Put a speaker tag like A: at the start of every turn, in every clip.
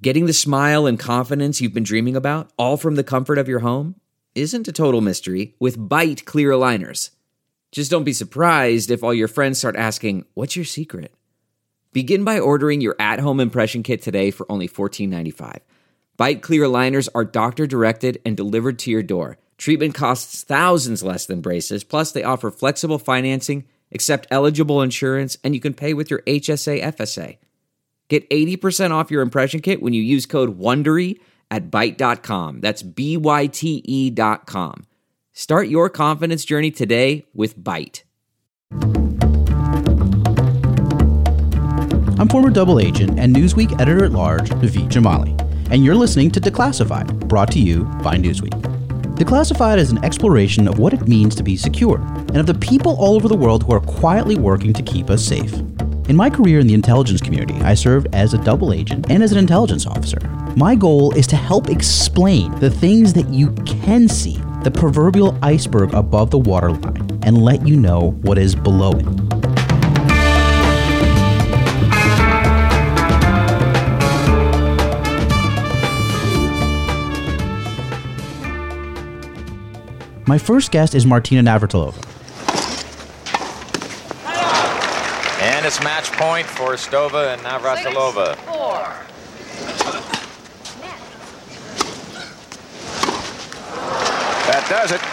A: Getting the smile and confidence you've been dreaming about, all from the comfort of your home, isn't a total mystery with Byte clear aligners. Just don't be surprised if all your friends start asking, "What's your secret?" Begin by ordering your at-home impression kit today for only $14.95. Byte clear aligners are doctor-directed and delivered to your door. Treatment costs thousands less than braces, plus they offer flexible financing, accept eligible insurance, and you can pay with your HSA FSA. Get 80% off your impression kit when you use code WONDERY at Byte.com. That's BYTE.com. Start your confidence journey today with Byte.
B: I'm former double agent and Newsweek editor-at-large, Naveed Jamali, and you're listening to Declassified, brought to you by Newsweek. Declassified is an exploration of what it means to be secure, and of the people all over the world who are quietly working to keep us safe. In my career in the intelligence community, I served as a double agent and as an intelligence officer. My goal is to help explain the things that you can see, the proverbial iceberg above the waterline, and let you know what is below it. My first guest is Martina Navratilova.
C: And it's match point for Stova and Navratilova.
D: 6-4.
C: That does it.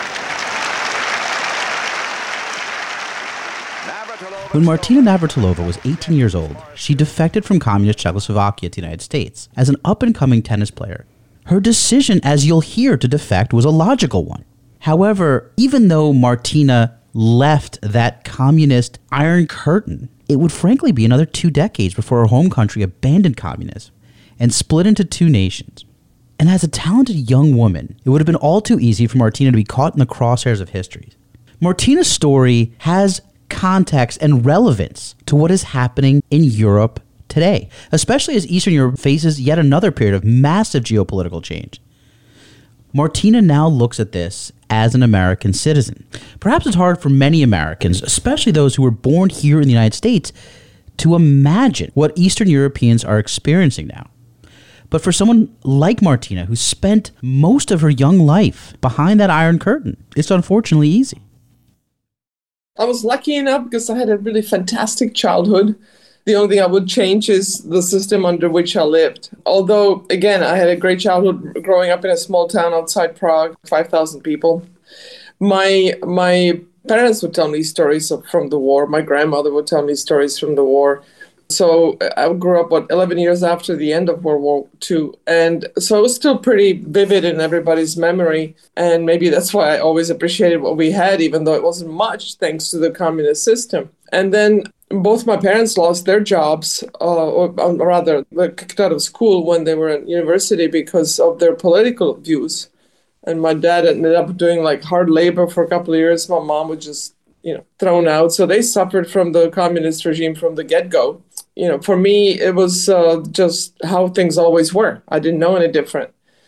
B: When Martina Navratilova was 18 years old, she defected from communist Czechoslovakia to the United States as an up-and-coming tennis player. Her decision, as you'll hear, to defect was a logical one. However, even though Martina left that communist Iron Curtain, it would frankly be another 2 decades before her home country abandoned communism and split into 2 nations. And as a talented young woman, it would have been all too easy for Martina to be caught in the crosshairs of history. Martina's story has context and relevance to what is happening in Europe today, especially as Eastern Europe faces yet another period of massive geopolitical change. Martina now looks at this as an American citizen. Perhaps it's hard for many Americans, especially those who were born here in the United States, to imagine what Eastern Europeans are experiencing now. But for someone like Martina, who spent most of her young life behind that Iron Curtain, it's unfortunately easy.
E: I was lucky enough because I had a really fantastic childhood. The only thing I would change is the system under which I lived. Although, again, I had a great childhood growing up in a small town outside Prague, 5,000 people. My parents would tell me stories from the war. My grandmother would tell me stories from the war. So I grew up, 11 years after the end of World War II. And so it was still pretty vivid in everybody's memory. And maybe that's why I always appreciated what we had, even though it wasn't much, thanks to the communist system. And then both my parents lost their jobs, or rather, were kicked out of school when they were in university because of their political views. And my dad ended up doing hard labor for a couple of years. My mom was just, thrown out. So they suffered from the communist regime from the get-go. For me, it was just how things always were. I didn't know any different.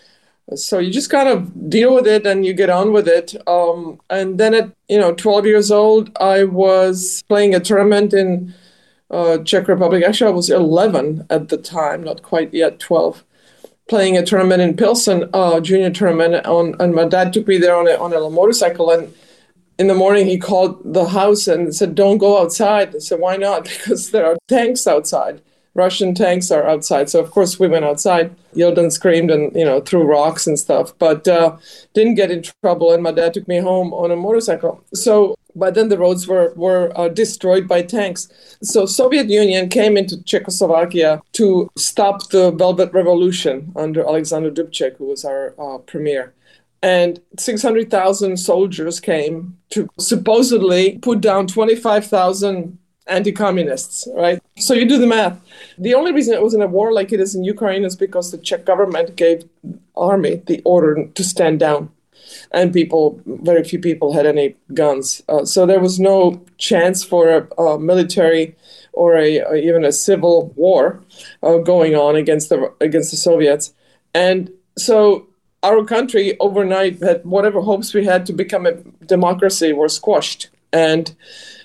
E: So you just kind of deal with it and you get on with it. And then at 12 years old, I was playing a tournament in Czech Republic. Actually, I was 11 at the time, not quite yet 12. Playing a tournament in Pilsen, junior tournament, and my dad took me there on a motorcycle. And in the morning, he called the house and said, "Don't go outside." I said, "Why not?" Because there are tanks outside. Russian tanks are outside. So, of course, we went outside, yelled and screamed and, threw rocks and stuff, but didn't get in trouble. And my dad took me home on a motorcycle. So by then the roads were destroyed by tanks. So Soviet Union came into Czechoslovakia to stop the Velvet Revolution under Alexander Dubček, who was our premier. And 600,000 soldiers came to supposedly put down 25,000 anti-communists, right? So you do the math. The only reason it wasn't a war like it is in Ukraine is because the Czech government gave army the order to stand down. And very few people had any guns. So there was no chance for a military or even a civil war going on against the Soviets. And so our country overnight had whatever hopes we had to become a democracy were squashed. And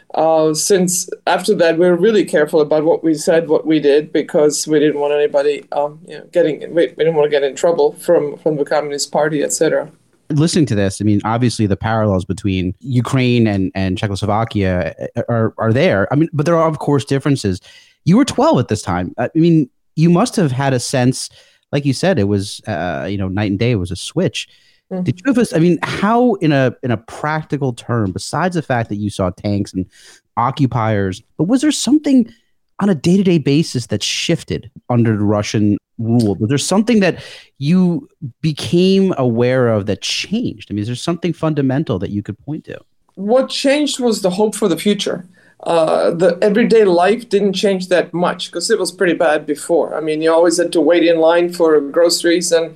E: Since after that, we were really careful about what we said, what we did, because we didn't want anybody, we didn't want to get in trouble from the Communist Party, etc.
B: Listening to this, I mean, obviously the parallels between Ukraine and Czechoslovakia are there. I mean, but there are, of course, differences. You were 12 at this time. I mean, you must have had a sense, like you said, it was, night and day. It was a switch. Mm-hmm. Did you have I mean, how in a practical term, besides the fact that you saw tanks and occupiers, but was there something on a day-to-day basis that shifted under the Russian rule? Was there something that you became aware of that changed? I mean, is there something fundamental that you could point to?
E: What changed was the hope for the future. The everyday life didn't change that much because it was pretty bad before. I mean, you always had to wait in line for groceries, and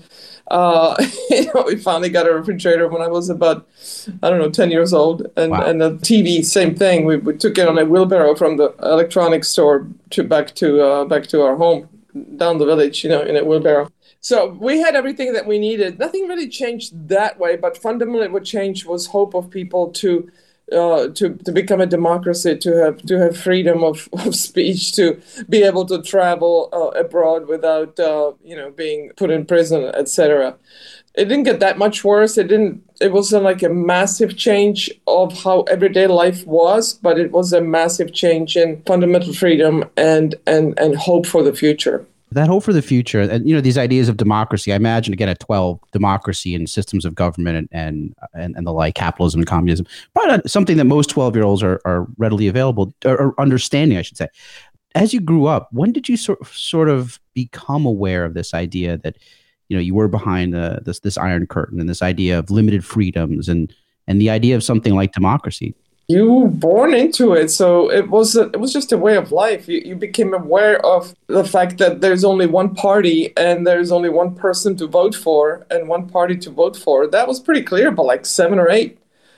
E: we finally got a refrigerator when I was about, 10 years old, and
B: Wow.
E: and the TV, same thing. We took it on a wheelbarrow from the electronics store back to our home down the village, in a wheelbarrow. So we had everything that we needed. Nothing really changed that way, but fundamentally, what changed was hope of people to become a democracy, to have freedom of speech, to be able to travel abroad without being put in prison, etc. It didn't get that much worse. It wasn't like a massive change of how everyday life was, but it was a massive change in fundamental freedom and hope for the future.
B: That hope for the future, and these ideas of democracy. I imagine, again, at 12, democracy and systems of government and the like, capitalism and communism, probably not something that most 12-year-olds are readily available or understanding, I should say. As you grew up, when did you sort of become aware of this idea that you were behind this iron curtain and this idea of limited freedoms and the idea of something like democracy?
E: You were born into it, so it was just a way of life. You became aware of the fact that there's only one party and there's only one person to vote for and one party to vote for. That was pretty clear, but like 7 or 8.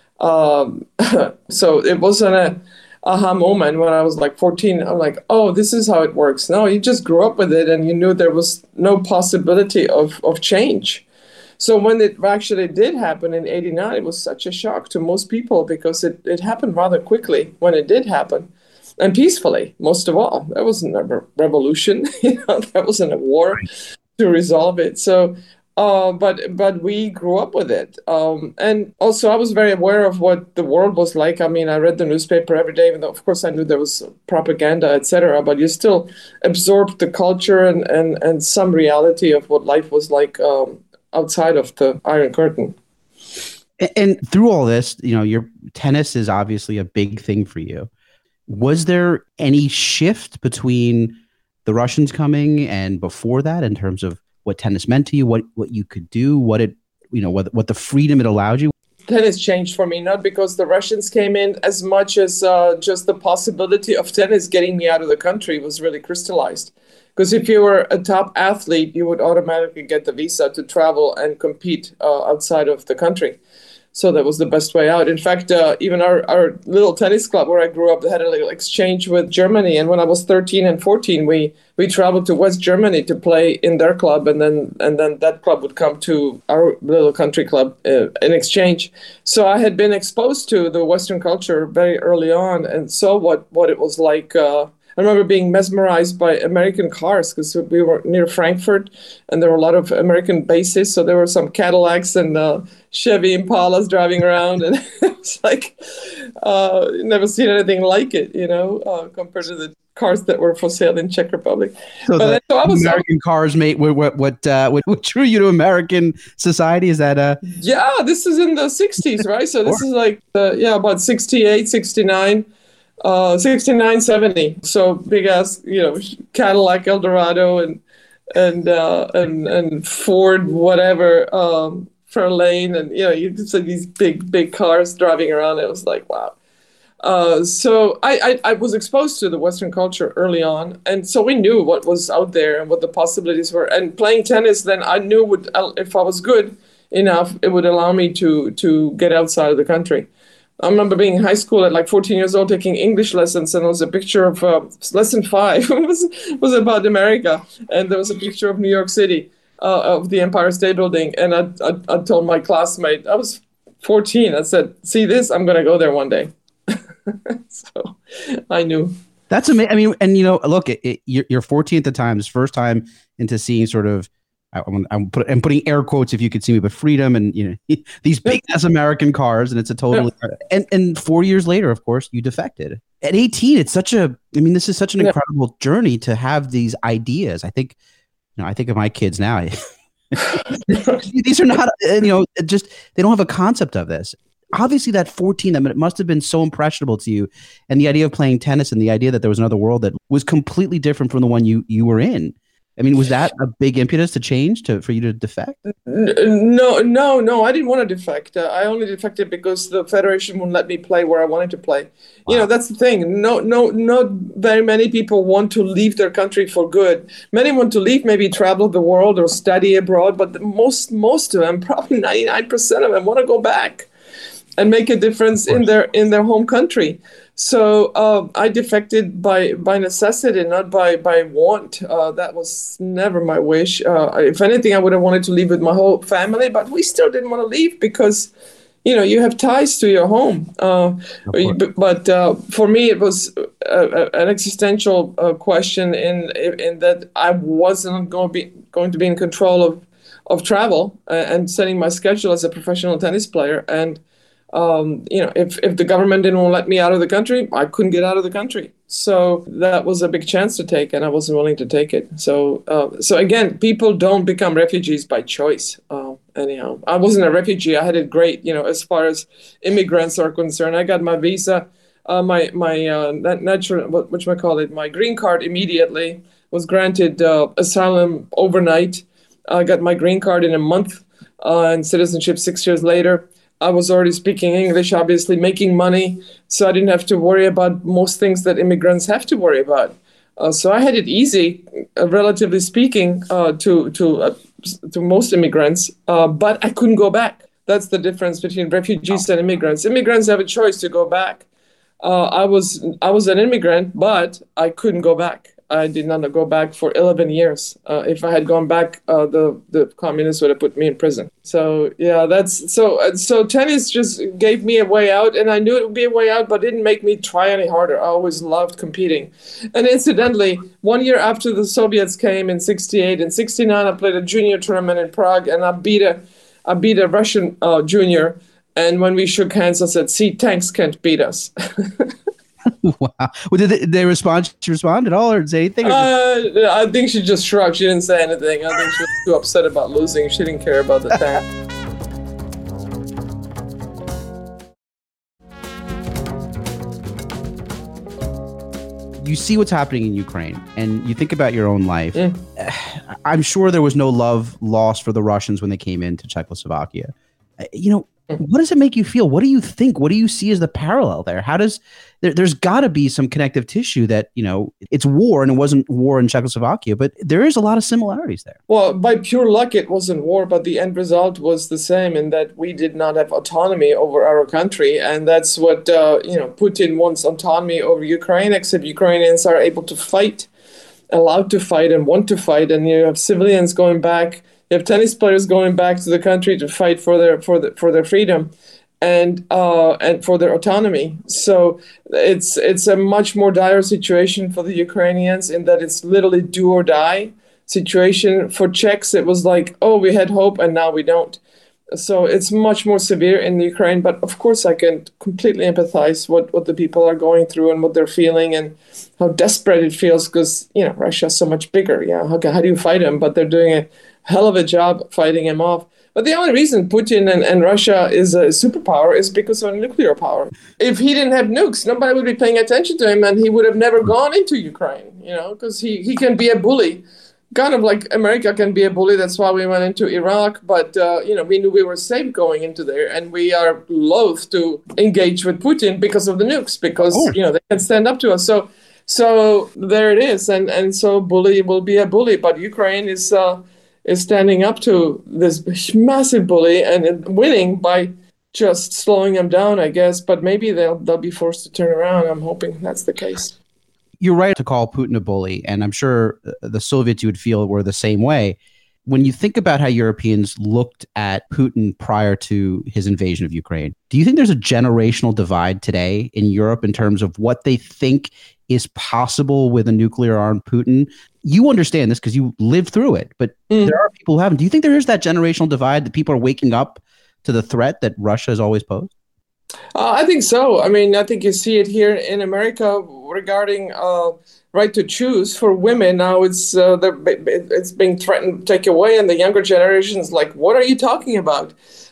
E: So it wasn't a aha moment when I was like 14. I'm like, oh, this is how it works. No, you just grew up with it, and you knew there was no possibility of change. So when it actually did happen in '89, it was such a shock to most people because it happened rather quickly when it did happen, and peacefully, most of all. There wasn't a revolution, there wasn't a war to resolve it. So, but we grew up with it. And also I was very aware of what the world was like. I mean, I read the newspaper every day, even though, of course, I knew there was propaganda, etc. But you still absorbed the culture and some reality of what life was like outside of the Iron Curtain.
B: And through all this, your tennis is obviously a big thing for you. Was there any shift between the Russians coming and before that in terms of what tennis meant to you, what you could do, what the freedom it allowed you?
E: Tennis changed for me, not because the Russians came in as much as just the possibility of tennis getting me out of the country was really crystallized. Because if you were a top athlete, you would automatically get the visa to travel and compete outside of the country. So that was the best way out. In fact, even our little tennis club where I grew up, they had a little exchange with Germany. And when I was 13 and 14, we traveled to West Germany to play in their club. And then that club would come to our little country club in exchange. So I had been exposed to the Western culture very early on and saw what it was like. I remember being mesmerized by American cars because we were near Frankfurt and there were a lot of American bases. So there were some Cadillacs and Chevy Impalas driving around. And it was like, never seen anything like it, compared to the cars that were for sale in Czech Republic.
B: So American cars, mate, what drew you to American society? Is that
E: Yeah, this is in the 60s, right? So this is like, about 68, 69. 69, 70. So big ass, Cadillac Eldorado and Ford, whatever, Fairlane, and you could see these big cars driving around. It was like, wow. So I was exposed to the Western culture early on, and so we knew what was out there and what the possibilities were. And playing tennis, then I knew if I was good enough, it would allow me to get outside of the country. I remember being in high school at like 14 years old taking English lessons, and there was a picture of lesson 5 was about America, and there was a picture of New York City, of the Empire State Building, and I told my classmate, I was 14, I said, see this, I'm going to go there one day. So I knew.
B: That's amazing. I mean, and look, you're 14 at the time. This first time into seeing sort of, I'm putting air quotes if you could see me, but freedom and these big ass American cars, and it's a totally and 4 years later, of course, you defected. At 18, it's this is such an incredible journey to have these ideas. I think of my kids now. These are not, just they don't have a concept of this. Obviously, that 14, it must have been so impressionable to you, and the idea of playing tennis and the idea that there was another world that was completely different from the one you were in. I mean, was that a big impetus to change for you to defect?
E: No, I didn't want to defect. I only defected because the federation wouldn't let me play where I wanted to play. Wow. That's the thing. Not very many people want to leave their country for good. Many want to leave, maybe travel the world or study abroad, but most of them, probably 99% of them, want to go back and make a difference in their home country. So I defected by necessity, not by want. That was never my wish. If anything, I would have wanted to leave with my whole family, but we still didn't want to leave because, you have ties to your home. But for me, it was an existential question in that I wasn't going to be in control of travel and setting my schedule as a professional tennis player. And if the government didn't want to let me out of the country, I couldn't get out of the country. So that was a big chance to take, and I wasn't willing to take it. So again, people don't become refugees by choice. Anyhow, I wasn't a refugee. I had it great, as far as immigrants are concerned. I got my visa, my green card immediately, was granted asylum overnight. I got my green card in a month, and citizenship 6 years later. I was already speaking English, obviously making money, so I didn't have to worry about most things that immigrants have to worry about. So I had it easy, relatively speaking, to most immigrants, but I couldn't go back. That's the difference between refugees and immigrants. Immigrants have a choice to go back. I was an immigrant, but I couldn't go back. I did not go back for 11 years. If I had gone back, the communists would have put me in prison. So yeah, so tennis just gave me a way out, and I knew it would be a way out, but didn't make me try any harder. I always loved competing. And incidentally, 1 year after the Soviets came in '68, in '69, I played a junior tournament in Prague, and I beat a Russian junior. And when we shook hands, I said, "See, tanks can't beat us."
B: Wow. Well, did they respond? Did she respond at all or say anything?
E: I think she just shrugged. She didn't say anything. I think she was too upset about losing. She didn't care about the tank.
B: You see what's happening in Ukraine and you think about your own life. I'm sure there was no love lost for the Russians when they came into Czechoslovakia. What does it make you feel? What do you think? What do you see as the parallel there? There's got to be some connective tissue that, it's war and it wasn't war in Czechoslovakia, but there is a lot of similarities there.
E: Well, by pure luck, it wasn't war, but the end result was the same in that we did not have autonomy over our country. And that's what, Putin wants autonomy over Ukraine, except Ukrainians are able to fight, allowed to fight and want to fight. And you have civilians going back. You have tennis players going back to the country to fight for their freedom and for their autonomy. So it's a much more dire situation for the Ukrainians in that it's literally do or die situation. For Czechs, it was like, oh, we had hope and now we don't. So it's much more severe in Ukraine. But of course, I can completely empathize what the people are going through and what they're feeling and how desperate it feels because, Russia's so much bigger. Yeah, how do you fight them? But they're doing a hell of a job fighting him off. But the only reason Putin and Russia is a superpower is because of nuclear power. If he didn't have nukes, nobody would be paying attention to him and he would have never gone into Ukraine, because he can be a bully. Kind of like America can be a bully. That's why we went into Iraq. But, we knew we were safe going into there. And we are loath to engage with Putin because of the nukes, because, they can stand up to us. So there it is. And so bully will be a bully. But Ukraine is standing up to this massive bully and winning by just slowing him down, I guess. But maybe they'll be forced to turn around. I'm hoping that's the case.
B: You're right to call Putin a bully, and I'm sure the Soviets you would feel were the same way. when you think about how Europeans looked at Putin prior to his invasion of Ukraine, do you think there's a generational divide today in Europe in terms of what they think is possible with a nuclear-armed Putin? You understand this because you lived through it, but there are people who haven't. Do you think there is that generational divide, that people are waking up to the threat that Russia has always posed?
E: I think so. I mean, I think you see it here in America regarding right to choose for women. Now it's being threatened to take away, and the younger generations like, what are you talking about?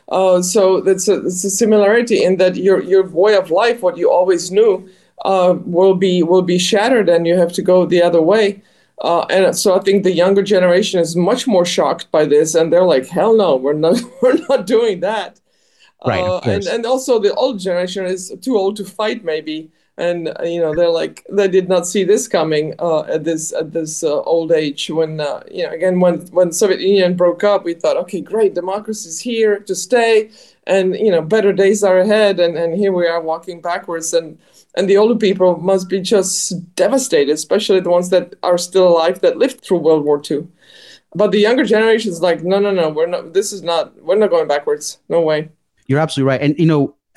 E: So it's a similarity in that your way of life, what you always knew, will be shattered, and you have to go the other way. And so I think the younger generation is much more shocked by this, and they're like, hell no, we're not doing that.
B: Right.
E: And also the old generation is too old to fight, maybe. And, they're like, they did not see this coming at this old age. When, again, when Soviet Union broke up, we thought, okay, great, democracy's here to stay. And, better days are ahead. And here we are walking backwards. And the older people must be just devastated, especially the ones that are still alive that lived through World War II. But the younger generation is like, no, we're not going backwards. No way.
B: You're absolutely right. And,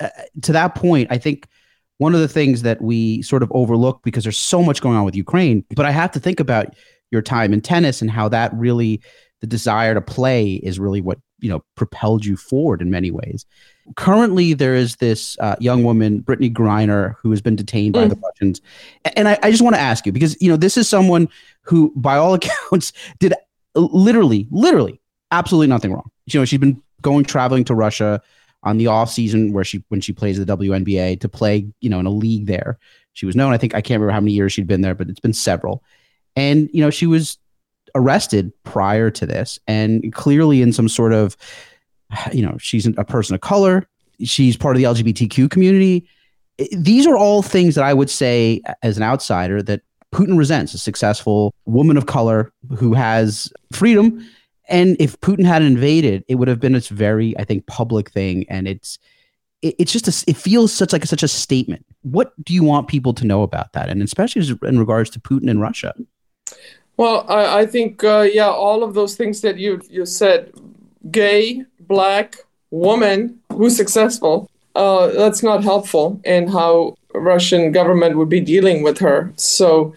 B: to that point, I think one of the things that we sort of overlook because there's so much going on with Ukraine, but I have to think about your time in tennis and how that really, the desire to play is really what, propelled you forward in many ways. Currently, there is this young woman, Brittany Griner, who has been detained by the Russians. And I just want to ask you, because, this is someone who, by all accounts, did literally absolutely nothing wrong. She's been traveling to Russia on the off season when she plays the WNBA to play, in a league there. She was known, I can't remember how many years she'd been there, but it's been several. And, she was arrested prior to this, and clearly in some sort of, she's a person of color. She's part of the LGBTQ community. These are all things that I would say as an outsider that Putin resents, a successful woman of color who has freedom. And if Putin hadn't invaded, it would have been this very, I think, public thing. And it's just it feels such a statement. What do you want people to know about that? And especially in regards to Putin and Russia?
E: Well, I think, all of those things that you said, gay, black, woman, who's successful, that's not helpful in how Russian government would be dealing with her. So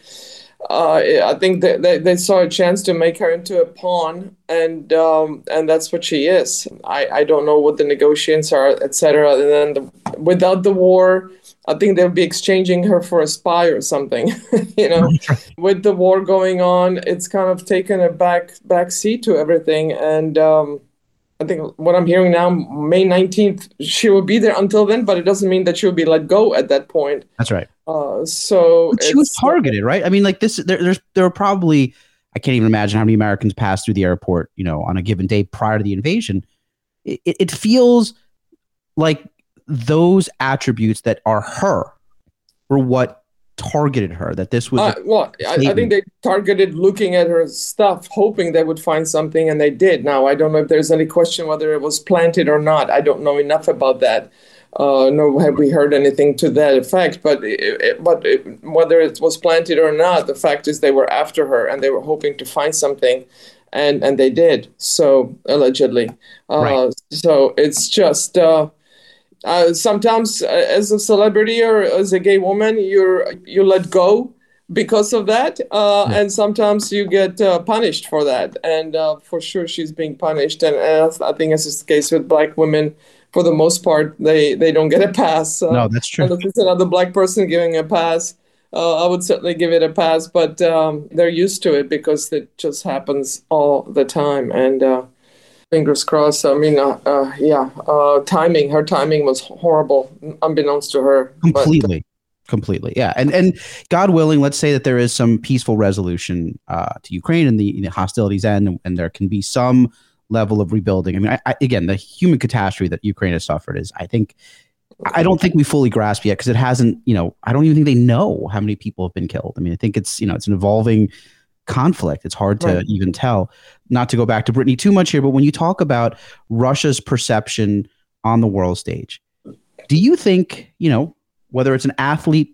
E: I think they saw a chance to make her into a pawn, and that's what she is. I don't know what the negotiations are, etc. And then without the war, I think they'll be exchanging her for a spy or something. With the war going on, it's kind of taken a back seat to everything. And I think what I'm hearing now, May 19th, she will be there until then, but it doesn't mean that she'll be let go at that point.
B: That's right.
E: So
B: but she was targeted, right? I mean, like this, there are probably, I can't even imagine how many Americans passed through the airport, on a given day prior to the invasion. It feels like those attributes that are her were what targeted her, that this was.
E: I think they targeted looking at her stuff, hoping they would find something, and they did. Now, I don't know if there's any question whether it was planted or not. I don't know enough about that. Nor have we heard anything to that effect. But whether it was planted or not, the fact is they were after her and they were hoping to find something, and they did. So allegedly.
B: Right.
E: So it's just sometimes as a celebrity or as a gay woman, you let go because of that, and sometimes you get punished for that. And for sure, she's being punished. And I think as is the case with black women. For the most part, they don't get a pass.
B: No, that's true.
E: And if it's another black person giving a pass, I would certainly give it a pass. But they're used to it because it just happens all the time. And fingers crossed. I mean, timing. Her timing was horrible, unbeknownst to her.
B: Completely. Yeah. And God willing, let's say that there is some peaceful resolution to Ukraine and the hostilities end, and there can be some level of rebuilding. I mean, again, the human catastrophe that Ukraine has suffered is, I don't think we fully grasp yet, because it hasn't, I don't even think they know how many people have been killed. I mean, I think it's, it's an evolving conflict. It's hard to even tell. Not to go back to Brittany too much here, but when you talk about Russia's perception on the world stage, do you think, whether it's an athlete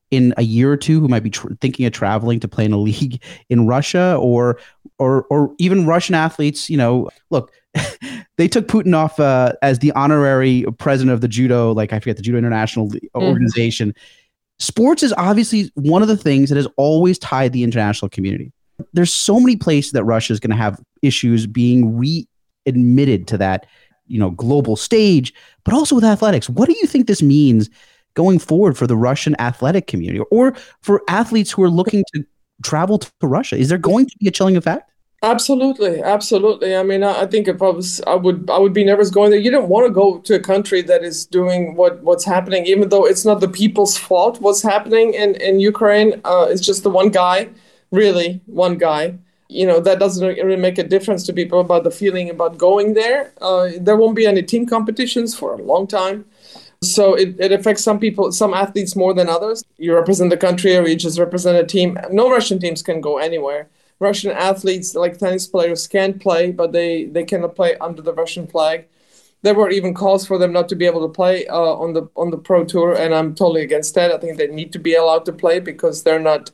B: in a year or two who might be thinking of traveling to play in a league in Russia, or even Russian athletes. Look, they took Putin off as the honorary president of the judo, like I forget, the Judo International organization. Sports is obviously one of the things that has always tied the international community. There's so many places that Russia is going to have issues being readmitted to that, global stage, but also with athletics. What do you think this means going forward for the Russian athletic community or for athletes who are looking to travel to Russia? Is there going to be a chilling effect?
E: Absolutely. I mean, I think if I would be nervous going there. You don't want to go to a country that is doing what's happening, even though it's not the people's fault what's happening in Ukraine. It's just the one guy, really one guy. That doesn't really make a difference to people about the feeling about going there. There won't be any team competitions for a long time. So it affects some people, some athletes more than others. You represent the country or you just represent a team. No Russian teams can go anywhere. Russian athletes, like tennis players, can play, but they cannot play under the Russian flag. There were even calls for them not to be able to play on the pro tour, and I'm totally against that. I think they need to be allowed to play because they're not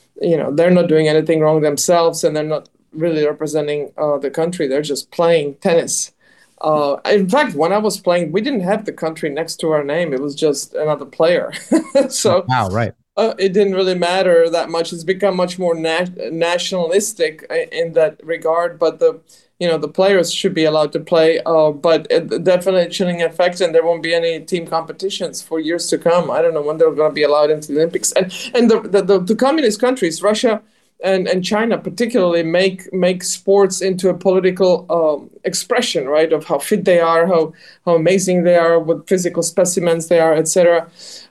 E: doing anything wrong themselves, and they're not really representing the country. They're just playing tennis. In fact, when I was playing, we didn't have the country next to our name. It was just another player. So
B: wow, right.
E: It didn't really matter that much. It's become much more nationalistic in that regard. But the players should be allowed to play. But definitely a chilling effect, and there won't be any team competitions for years to come. I don't know when they're going to be allowed into the Olympics. And the communist countries, Russia and China particularly, make sports into a political expression, right, of how fit they are, how amazing they are, what physical specimens they are, etc.,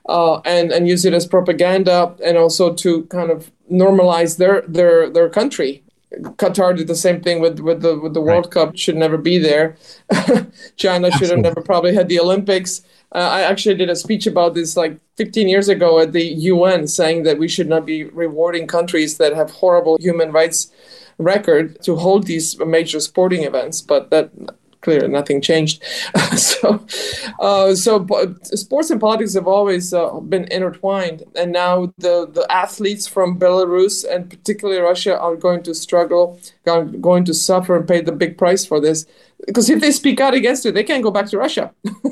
E: and use it as propaganda, and also to kind of normalize their country. Qatar did the same thing with the World Cup. Should never be there. China should have never probably had the Olympics. I actually did a speech about this like 15 years ago at the UN, saying that we should not be rewarding countries that have horrible human rights record to hold these major sporting events. But that clearly nothing changed. So sports and politics have always been intertwined, and now the athletes from Belarus and particularly Russia are going to struggle, going to suffer and pay the big price for this. Because if they speak out against it, they can't go back to Russia.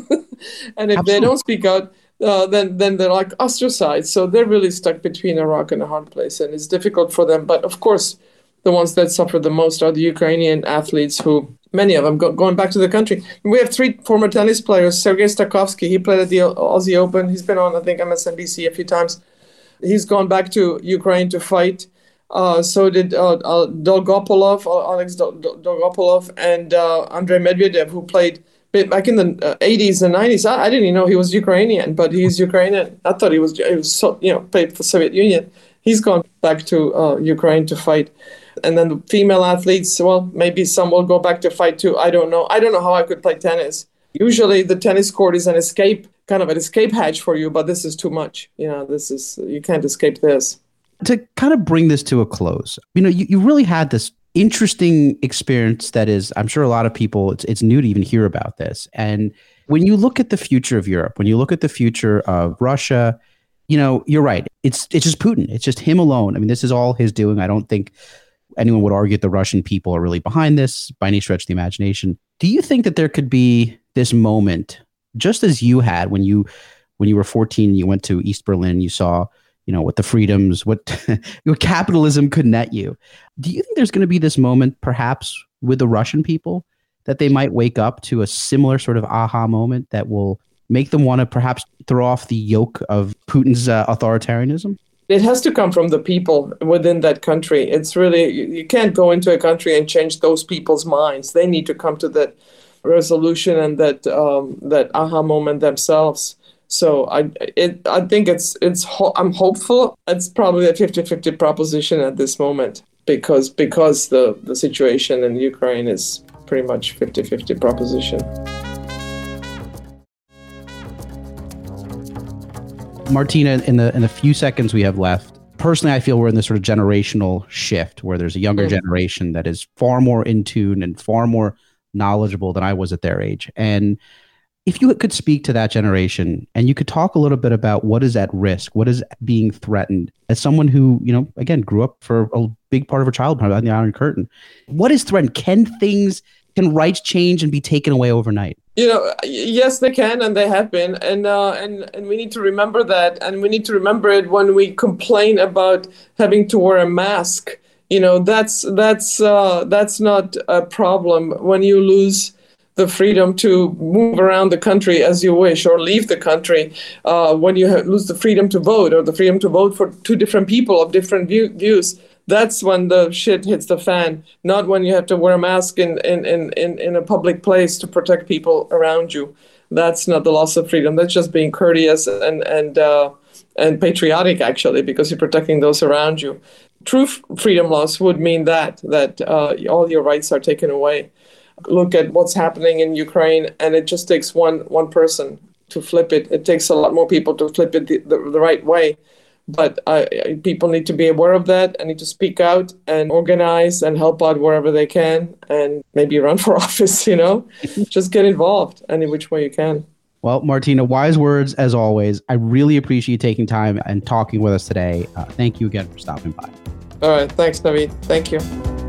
E: And if they don't speak out, then they're like ostracized. So they're really stuck between a rock and a hard place, and it's difficult for them. But of course, the ones that suffer the most are the Ukrainian athletes, who many of them going back to the country. We have 3 former tennis players. Sergei Stakhovsky, he played at the Aussie Open. He's been on, I think, MSNBC a few times. He's gone back to Ukraine to fight. So did Dolgopolov, Alex Dolgopolov, and Andrei Medvedev, who played back in the 80s and 90s. I didn't even know he was Ukrainian, but he's Ukrainian. I thought he was played for Soviet Union. He's gone back to Ukraine to fight. And then the female athletes, well, maybe some will go back to fight too. I don't know. I don't know how I could play tennis. Usually the tennis court is an escape hatch for you, but this is too much. You can't escape this.
B: To kind of bring this to a close, you really had this interesting experience that is, I'm sure a lot of people, it's new to even hear about this. And when you look at the future of Europe, when you look at the future of Russia, you're right. It's just Putin. It's just him alone. I mean, this is all his doing. I don't think anyone would argue that the Russian people are really behind this by any stretch of the imagination. Do you think that there could be this moment, just as you had when you were 14, you went to East Berlin, you saw, what the freedoms, what capitalism could net you. Do you think there's going to be this moment, perhaps with the Russian people, that they might wake up to a similar sort of aha moment that will make them want to perhaps throw off the yoke of Putin's authoritarianism?
E: It has to come from the people within that country. It's really, you can't go into a country and change those people's minds. They need to come to that resolution and that aha moment themselves. So I think I'm hopeful. It's probably a 50-50 proposition at this moment because the situation in Ukraine is pretty much 50-50 proposition.
B: Martina, in the few seconds we have left, personally, I feel we're in this sort of generational shift where there's a younger generation that is far more in tune and far more knowledgeable than I was at their age. And If you could speak to that generation and you could talk a little bit about what is at risk, what is being threatened, as someone who, again, grew up for a big part of her childhood on the Iron Curtain, what is threatened? Can rights change and be taken away overnight?
E: Yes, they can, and they have been, and we need to remember that, and we need to remember it when we complain about having to wear a mask. That's not a problem when you lose the freedom to move around the country as you wish or leave the country, when you lose the freedom to vote or the freedom to vote for two different people of different views. That's when the shit hits the fan, not when you have to wear a mask in a public place to protect people around you. That's not the loss of freedom. That's just being courteous and patriotic, actually, because you're protecting those around you. True freedom loss would mean that all your rights are taken away. Look at what's happening in Ukraine, and it just takes one person to flip it. It takes a lot more people to flip it the right way. But people need to be aware of that and need to speak out and organize and help out wherever they can and maybe run for office, Just get involved any which way you can.
B: Well, Martina, wise words as always. I really appreciate you taking time and talking with us today. Thank you again for stopping by.
E: All right. Thanks, David. Thank you.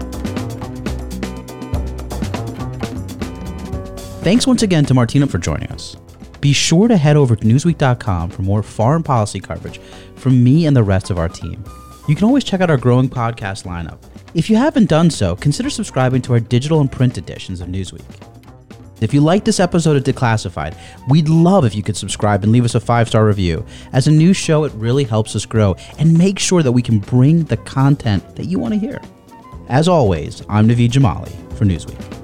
B: Thanks once again to Martina for joining us. Be sure to head over to Newsweek.com for more foreign policy coverage from me and the rest of our team. You can always check out our growing podcast lineup. If you haven't done so, consider subscribing to our digital and print editions of Newsweek. If you like this episode of Declassified, we'd love if you could subscribe and leave us a 5-star review. As a new show, it really helps us grow and make sure that we can bring the content that you want to hear. As always, I'm Naveed Jamali for Newsweek.